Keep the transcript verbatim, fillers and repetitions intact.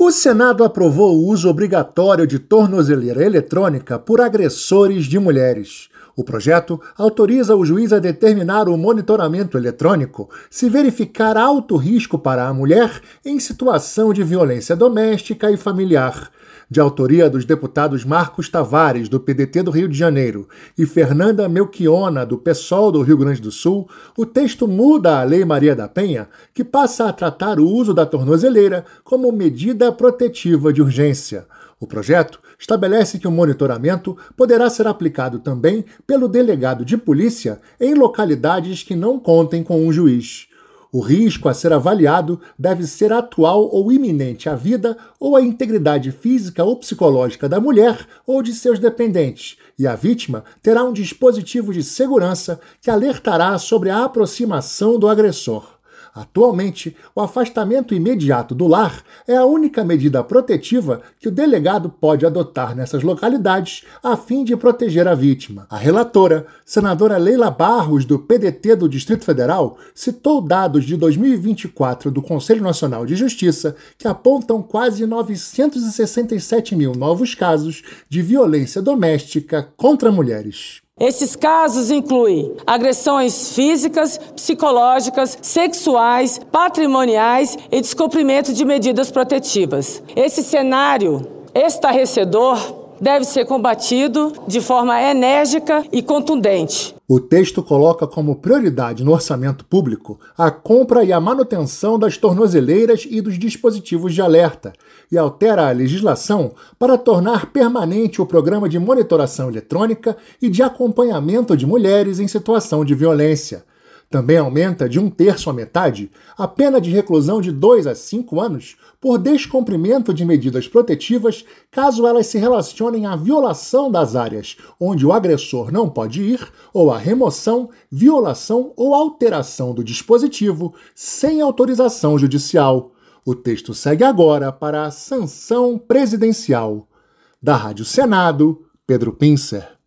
O Senado aprovou o uso obrigatório de tornozeleira eletrônica por agressores de mulheres. O projeto autoriza o juiz a determinar o monitoramento eletrônico se verificar alto risco para a mulher em situação de violência doméstica e familiar. De autoria dos deputados Marcos Tavares, do P D T do Rio de Janeiro, e Fernanda Melchiona, do PSOL do Rio Grande do Sul, o texto muda a Lei Maria da Penha, que passa a tratar o uso da tornozeleira como medida protetiva de urgência. O projeto estabelece que o monitoramento poderá ser aplicado também pelo delegado de polícia em localidades que não contem com um juiz. O risco a ser avaliado deve ser atual ou iminente à vida ou à integridade física ou psicológica da mulher ou de seus dependentes, e a vítima terá um dispositivo de segurança que alertará sobre a aproximação do agressor. Atualmente, o afastamento imediato do lar é a única medida protetiva que o delegado pode adotar nessas localidades a fim de proteger a vítima. A relatora, senadora Leila Barros, do P D T do Distrito Federal, citou dados de dois mil e vinte e quatro do Conselho Nacional de Justiça que apontam quase novecentos e sessenta e sete mil novos casos de violência doméstica contra mulheres. Esses casos incluem agressões físicas, psicológicas, sexuais, patrimoniais e descumprimento de medidas protetivas. Esse cenário estarrecedor deve ser combatido de forma enérgica e contundente. O texto coloca como prioridade no orçamento público a compra e a manutenção das tornozeleiras e dos dispositivos de alerta e altera a legislação para tornar permanente o programa de monitoração eletrônica e de acompanhamento de mulheres em situação de violência. Também aumenta de um terço à metade a pena de reclusão de dois a cinco anos por descumprimento de medidas protetivas caso elas se relacionem à violação das áreas onde o agressor não pode ir ou à remoção, violação ou alteração do dispositivo sem autorização judicial. O texto segue agora para a sanção presidencial. Da Rádio Senado, Pedro Pincer.